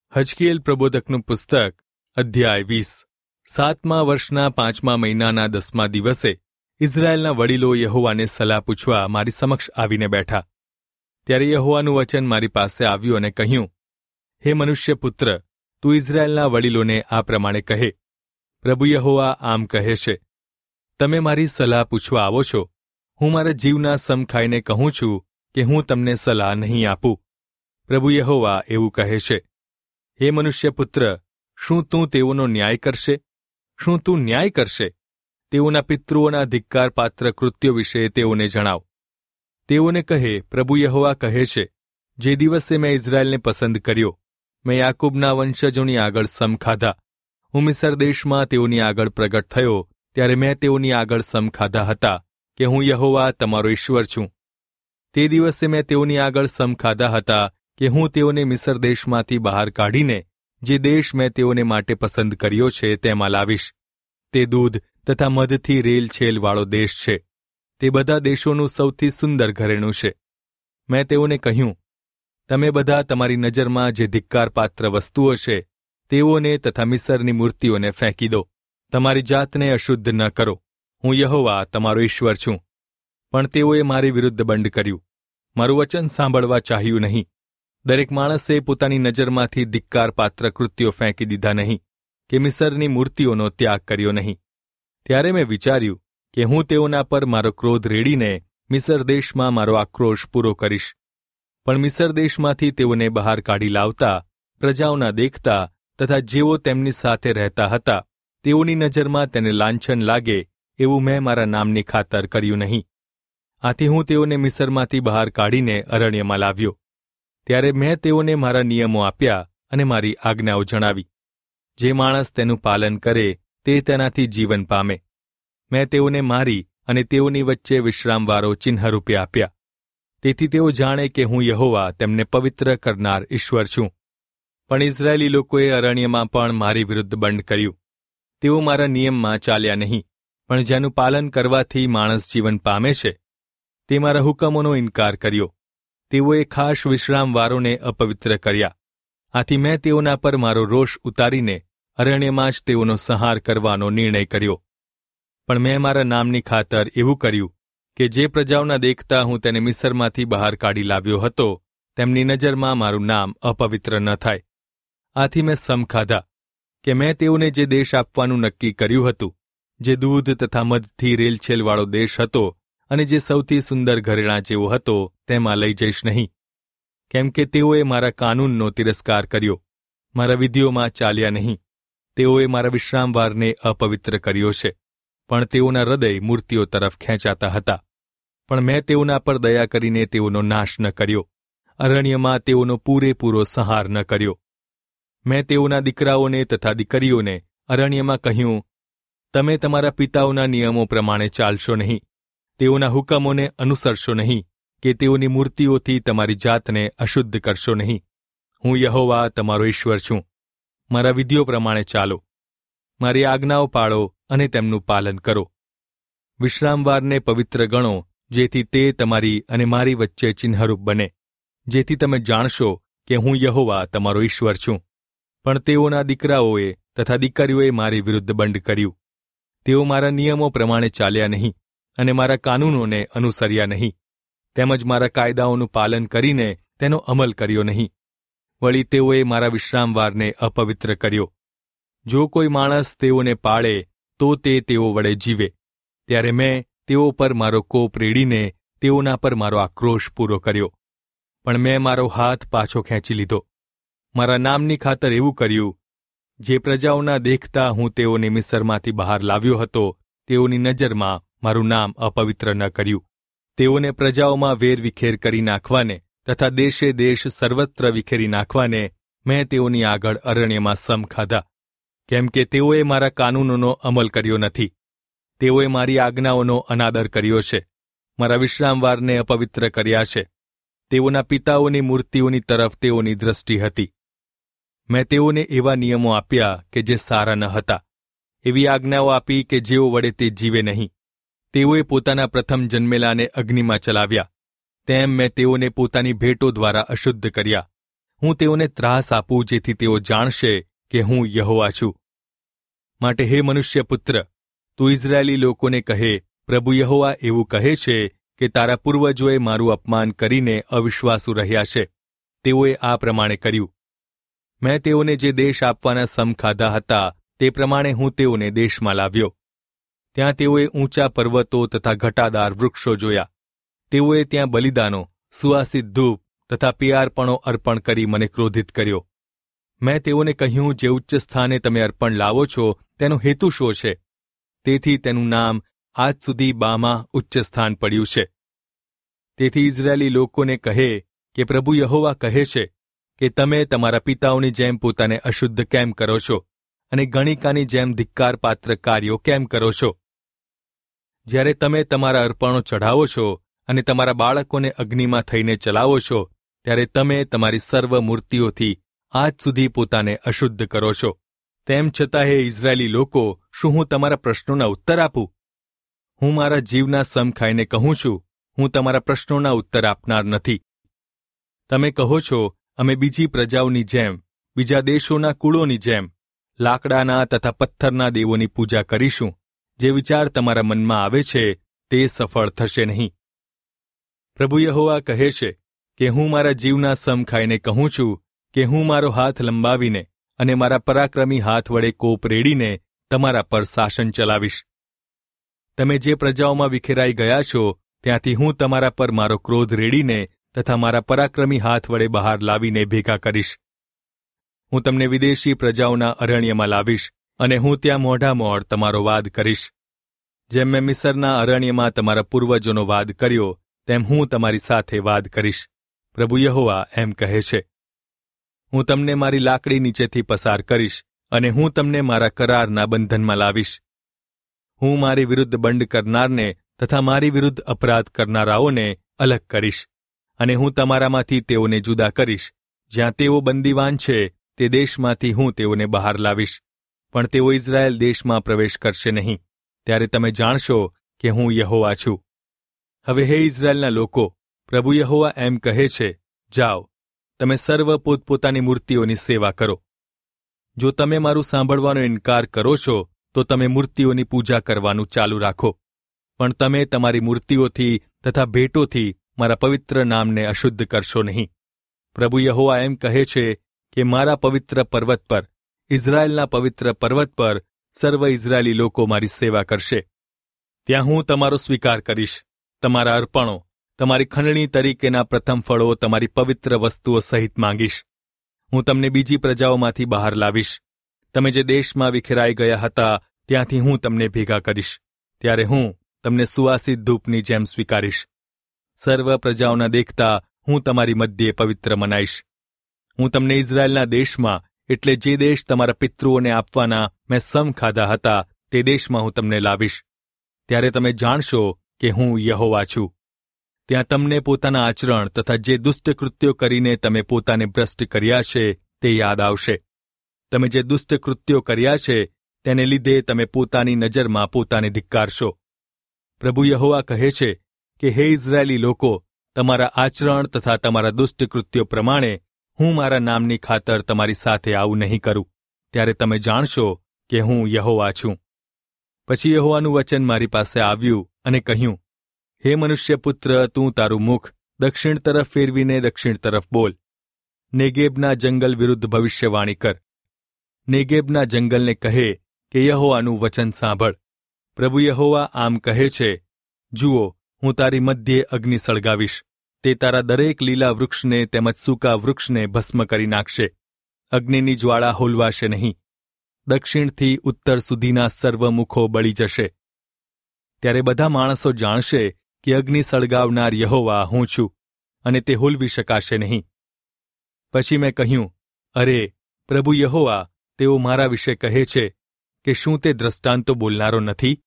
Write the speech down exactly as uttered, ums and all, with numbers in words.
હજકીએલ પ્રબોધકનું પુસ્તક અધ્યાય વીસ. સાતમા વર્ષના પાંચમા મહિનાના દસમા દિવસે ઇઝરાયેલના વડીલો યહોવાને સલાહ પૂછવા મારી સમક્ષ આવીને બેઠા. ત્યારે યહોવાનું વચન મારી પાસે આવ્યું અને કહ્યું, હે મનુષ્યપુત્ર, તું ઇઝરાયેલના વડીલોને આ પ્રમાણે કહે, પ્રભુ યહોવા આમ કહે છે, તમે મારી સલાહ પૂછવા આવો છો. હું મારા જીવના સમ ખાઈને કહું છું કે હું તમને સલાહ નહીં આપું. પ્રભુ યહોવા એવું કહે છે, હે મનુષ્યપુત્ર, શું તું તેઓનો ન્યાય કરશે? શું તું ન્યાય કરશે? તેઓના પિતૃઓના ધિક્કારપાત્ર કૃત્યો વિશે તેઓને જણાવ. તેઓને કહે, પ્રભુ યહોવા કહે છે, જે દિવસે મેં ઇઝરાયેલને પસંદ કર્યો, મેં યાકૂબના વંશજોની આગળ સમ ખાધા. હું મિસર દેશમાં તેઓની આગળ પ્રગટ થયો ત્યારે મેં તેઓની આગળ સમ ખાધા હતા કે હું યહોવા તમારો ઈશ્વર છું. તે દિવસે મેં તેઓની આગળ સમ ખાધા હતા કે હું તેઓને મિસર દેશમાંથી બહાર કાઢીને જે દેશ મેં તેઓને માટે પસંદ કર્યો છે તેમાં લાવીશ. તે દૂધ તથા મધથી રેલછેલવાળો દેશ છે. તે બધા દેશોનું સૌથી સુંદર ઘરેણું છે. મેં તેઓને કહ્યું, તમે બધા તમારી નજરમાં જે ધિક્કારપાત્ર વસ્તુઓ છે તેઓને તથા મિસરની મૂર્તિઓને ફેંકી દો. તમારી જાતને અશુદ્ધ ન કરો. હું યહોવા તમારો ઈશ્વર છું. પણ તેઓએ મારી વિરુદ્ધ બંડ કર્યું, મારું વચન સાંભળવા ચાહ્યું નહીં. દરેક માણસે પોતાની નજરમાંથી ધિક્કારપાત્ર કૃત્યો ફેંકી દીધા નહીં કે મિસરની મૂર્તિઓનો ત્યાગ કર્યો નહીં. ત્યારે મેં વિચાર્યું કે હું તેઓના પર મારો ક્રોધ રેડીને મિસર દેશમાં મારો આક્રોશ પૂરો કરીશ. પણ મિસર દેશમાંથી તેઓને બહાર કાઢી લાવતા પ્રજાઓના દેખતા તથા જેઓ તેમની સાથે રહેતા હતા તેઓની નજરમાં તેને લાંછન લાગે એવું મેં મારા નામની ખાતર કર્યું નહીં. આથી હું તેઓને મિસરમાંથી બહાર કાઢીને અરણ્યમાં લાવ્યો. ત્યારે મેં તેઓને મારા નિયમો આપ્યા અને મારી આજ્ઞાઓ જણાવી. જે માણસ તેનું પાલન કરે તે તેનાથી જીવન પામે. મેં તેઓને મારી અને તેઓની વચ્ચે વિશ્રામવારો ચિહ્નરૂપે આપ્યા. તેથી તેઓ જાણે કે હું યહોવા તેમને પવિત્ર કરનાર ઈશ્વર છું. પણ ઇઝરાયેલી લોકોએ અરણ્યમાં પણ મારી વિરુદ્ધ બંડ કર્યું. તેઓ મારા નિયમમાં ચાલ્યા નહીં, પણ જેનું પાલન કરવાથી માણસ જીવન પામે છે તે મારા હુકમોનો ઇનકાર કર્યો. તેઓએ ખાસ વિશ્રામવારોને અપવિત્ર કર્યા. આથી મેં તેઓના પર મારો રોષ ઉતારીને અરણ્યમાં જ તેઓનો સંહાર કરવાનો નિર્ણય કર્યો. પણ મેં મારા નામની ખાતર એવું કર્યું કે જે પ્રજાઓના દેખતા હું તેને મિસરમાંથી બહાર કાઢી લાવ્યો હતો તેમની નજરમાં મારું નામ અપવિત્ર ન થાય. આથી મેં સમ ખાધા કે મેં તેઓને જે દેશ આપવાનું નક્કી કર્યું હતું, જે દૂધ તથા મધથી રેલછેલવાળો દેશ હતો અને જે સૌથી સુંદર ઘરેણાં જેવો હતો તેમાં લઈ જઈશ નહીં. કેમ કે તેઓએ મારા કાનૂનનો તિરસ્કાર કર્યો, મારા વિધિઓમાં ચાલ્યા નહીં. તેઓએ મારા વિશ્રામવારને અપવિત્ર કર્યો છે, પણ તેઓના હૃદય મૂર્તિઓ તરફ ખેંચાતા હતા. પણ મેં તેઓના પર દયા કરીને તેઓનો નાશ ન કર્યો, અરણ્યમાં તેઓનો પૂરેપૂરો સંહાર ન કર્યો. મેં તેઓના દીકરાઓને તથા દીકરીઓને અરણ્યમાં કહ્યું, તમે તમારા પિતાઓના નિયમો પ્રમાણે ચાલશો નહીં, તેઓના હુકમોને અનુસરશો નહીં કે તેઓની મૂર્તિઓથી તમારી જાતને અશુદ્ધ કરશો નહીં. હું યહોવા તમારો ઈશ્વર છું. મારા વિધિઓ પ્રમાણે ચાલો, મારી આજ્ઞાઓ પાળો અને તેમનું પાલન કરો. વિશ્રામવારને પવિત્ર ગણો, જેથી તે તમારી અને મારી વચ્ચે ચિહ્નરૂપ બને, જેથી તમે જાણશો કે હું યહોવા તમારો ઈશ્વર છું. પણ તેઓના દીકરાઓએ તથા દીકરીઓએ મારી વિરુદ્ધ બંડ કર્યું. તેઓ મારા નિયમો પ્રમાણે ચાલ્યા નહીં અને મારા કાનૂનોને અનુસર્યા નહીં, તેમજ મારા કાયદાઓનું પાલન કરીને તેનો અમલ કર્યો નહીં. વળી તેઓએ મારા વિશ્રામવારને અપવિત્ર કર્યો. જો કોઈ માણસ તેઓને પાળે તો તે તેઓ વડે જીવે. ત્યારે મેં તેઓ પર મારો કોપ રેડીને તેઓના પર મારો આક્રોશ પૂરો કર્યો. પણ મેં મારો હાથ પાછો ખેંચી લીધો. મારા નામની ખાતર એવું કર્યું, જે પ્રજાઓના દેખતા હું તેઓને મિસરમાંથી બહાર લાવ્યો હતો તેઓની નજરમાં મારું નામ અપવિત્ર ન કર્યું. તેઓને પ્રજાઓમાં વેરવિખેર કરી નાખવાને તથા દેશે દેશ સર્વત્ર વિખેરી નાખવાને મેં તેઓની આગળ અરણ્યમાં સમ ખાધા. કેમ કે તેઓએ મારા કાનૂનોનો અમલ કર્યો નથી, તેઓએ મારી આજ્ઞાઓનો અનાદર કર્યો છે, મારા વિશ્રામવારને અપવિત્ર કર્યા છે. તેઓના પિતાઓની મૂર્તિઓની તરફ તેઓની દ્રષ્ટિ હતી. મેં તેઓને એવા નિયમો આપ્યા કે જે સારા ન હતા, એવી આજ્ઞાઓ આપી કે જેઓ વડે તે જીવે નહીં. તેઓએ પોતાના પ્રથમ જન્મેલાને અગ્નિમાં ચલાવ્યા, તેમ મેં તેઓને પોતાની ભેટો દ્વારા અશુદ્ધ કર્યા. હું તેઓને ત્રાસ આપું જેથી તેઓ જાણશે કે હું યહોવા છું. માટે હે મનુષ્યપુત્ર, તું ઇઝરાયેલી લોકોને કહે, પ્રભુ યહોવા એવું કહે છે કે તારા પૂર્વજોએ મારું અપમાન કરીને અવિશ્વાસુ રહ્યા છે. તેઓએ આ પ્રમાણે કર્યું. મેં તેઓને જે દેશ આપવાના સમ ખાધા હતા તે પ્રમાણે હું તેઓને દેશમાં લાવ્યો. ત્યાં તેઓએ ઊંચા પર્વતો તથા ઘટાદાર વૃક્ષો જોયા. તેઓએ ત્યાં બલિદાનો, સુવાસિત ધૂપ તથા પિયારપણો અર્પણ કરી મને ક્રોધિત કર્યો. મેં તેઓને કહ્યું, જે ઉચ્ચ સ્થાને તમે અર્પણ લાવો છો તેનો હેતુ શો છે? તેથી તેનું નામ આજ સુધી બામાં ઉચ્ચ સ્થાન પડ્યું છે. તેથી ઇઝરાયેલી લોકોને કહે કે પ્રભુ યહોવા કહે છે કે તમે તમારા પિતાઓની જેમ પોતાને અશુદ્ધ કેમ કરો છો અને ગણિકાની જેમ ધિક્કારપાત્ર કાર્યો કેમ કરો છો? જ્યારે તમે તમારા અર્પણો ચઢાવો છો અને તમારા બાળકોને અગ્નિમાં થઈને ચલાવો છો, ત્યારે તમે તમારી સર્વ મૂર્તિઓથી આજ સુધી પોતાને અશુદ્ધ કરો છો. તેમ છતાં હે ઇઝરાયેલી લોકો, શું હું તમારા પ્રશ્નોના ઉત્તર આપું? હું મારા જીવના સમ ખાઈને કહું છું, હું તમારા પ્રશ્નોના ઉત્તર આપનાર નથી. તમે કહો છો, અમે બીજી પ્રજાઓની જેમ, બીજા દેશોના કુળોની જેમ લાકડાના તથા પથ્થરના દેવોની પૂજા કરીશું. જે વિચાર તમારા મનમાં આવે છે તે સફળ થશે નહીં. પ્રભુ યહોવા કહે છે કે હું મારા જીવના સમ ખાઈને કહું છું કે હું મારો હાથ લંબાવીને અને મારા પરાક્રમી હાથ વડે કોપ રેડીને તમારા પર શાસન ચલાવીશ. તમે જે પ્રજાઓમાં વિખેરાઈ ગયા છો ત્યાંથી હું તમારા પર મારો ક્રોધ રેડીને તથા મારા પરાક્રમી હાથ વડે બહાર લાવીને ભેગા કરીશ. હું તમને વિદેશી પ્રજાઓના અરણ્યમાં લાવીશ અને હું ત્યાં મોઢામોઢ તમારો વાદ કરીશ. જેમ મેં મિસરના અરણ્યમાં તમારા પૂર્વજોનો વાદ કર્યો તેમ હું તમારી સાથે વાદ કરીશ. પ્રભુ યહોવા એમ કહે છે. હું તમને મારી લાકડી નીચેથી પસાર કરીશ અને હું તમને મારા કરારના બંધનમાં લાવીશ. હું મારી વિરુદ્ધ બંડ કરનારને તથા મારી વિરુદ્ધ અપરાધ કરનારાઓને અલગ કરીશ અને હું તમારામાંથી તેઓને જુદા કરીશ. જ્યાં તેઓ બંદીવાન છે તે દેશમાંથી હું તેઓને બહાર લાવીશ, પણ તેઓ ઇઝરાયેલ દેશમાં પ્રવેશ કરશે નહીં. ત્યારે તમે જાણશો કે હું યહોવા છું. હવે હે ઇઝરાયેલના લોકો, પ્રભુ યહોવા એમ કહે છે, જાઓ, તમે સર્વ પોતપોતાની મૂર્તિઓની સેવા કરો. જો તમે મારું સાંભળવાનો ઇનકાર કરો છો તો તમે મૂર્તિઓની પૂજા કરવાનું ચાલુ રાખો, પણ તમે તમારી મૂર્તિઓથી તથા ભેટોથી મારા પવિત્ર નામને અશુદ્ધ કરશો નહીં. પ્રભુ યહોવા એમ કહે છે કે મારા પવિત્ર પર્વત પર, ઇઝરાયેલના પવિત્ર પર્વત પર સર્વ ઇઝરાયેલી લોકો મારી સેવા કરશે. ત્યાં હું તમારો સ્વીકાર કરીશ. તમારા અર્પણો, તમારી ખંડણી તરીકેના પ્રથમ ફળો, તમારી પવિત્ર વસ્તુઓ સહિત માંગીશ. હું તમને બીજી પ્રજાઓમાંથી બહાર લાવીશ. તમે જે દેશમાં વિખેરાઈ ગયા હતા ત્યાંથી હું તમને ભેગા કરીશ. ત્યારે હું તમને સુવાસિત ધૂપની જેમ સ્વીકારીશ. સર્વ પ્રજાઓના દેખતા હું તમારી મધ્યે પવિત્ર મનાઈશ. હું તમને ઇઝરાયેલના દેશમાં, એટલે જે દેશ તમારા પિતૃઓને આપવાના મેં સમ ખાધા હતા તે દેશમાં હું તમને લાવીશ. ત્યારે તમે જાણશો કે હું યહોવા છું. ત્યાં તમને પોતાના આચરણ તથા જે દુષ્ટ કૃત્યો કરીને તમે પોતાને ભ્રષ્ટ કર્યા છે તે યાદ આવશે. તમે જે દુષ્ટ કૃત્યો કર્યા છે તેને લીધે તમે પોતાની નજરમાં પોતાને ધિક્કારશો. પ્રભુ યહોવા કહે છે કે હે ઇઝરાયેલી લોકો, તમારા આચરણ તથા તમારા દુષ્ટ કૃત્યો પ્રમાણે હું મારા નામની ખાતર તમારી સાથે આવું નહીં કરું. ત્યારે તમે જાણશો કે હું યહોવા છું. પછી યહોવાનું વચન મારી પાસે આવ્યું અને કહ્યું, હે મનુષ્યપુત્ર, તું તારું મુખ દક્ષિણ તરફ ફેરવીને દક્ષિણ તરફ બોલ. નેગેબના જંગલ વિરુદ્ધ ભવિષ્યવાણી કર. નેગેબના જંગલને કહે કે યહોવાનું વચન સાંભળ. પ્રભુ યહોવા આમ કહે છે, જુઓ, હું તારી મધ્યે અગ્નિ સળગાવીશ. તે તારા દરેક લીલા વૃક્ષને તેમજ સૂકા વૃક્ષને ભસ્મ કરી નાખશે. અગ્નિની જ્વાળા હોલવાશે નહીં. દક્ષિણથી ઉત્તર સુધીના સર્વ મુખો બળી જશે. ત્યારે બધા માણસો જાણશે કે અગ્નિ સળગાવનાર યહોવા હું છું, અને તે હોલવી શકાશે નહીં. પછી મેં કહ્યું, અરે, પ્રભુ યહોવા, તેઓ મારા વિશે કહે છે કે શું તે દ્રષ્ટાંતો બોલનારો નથી?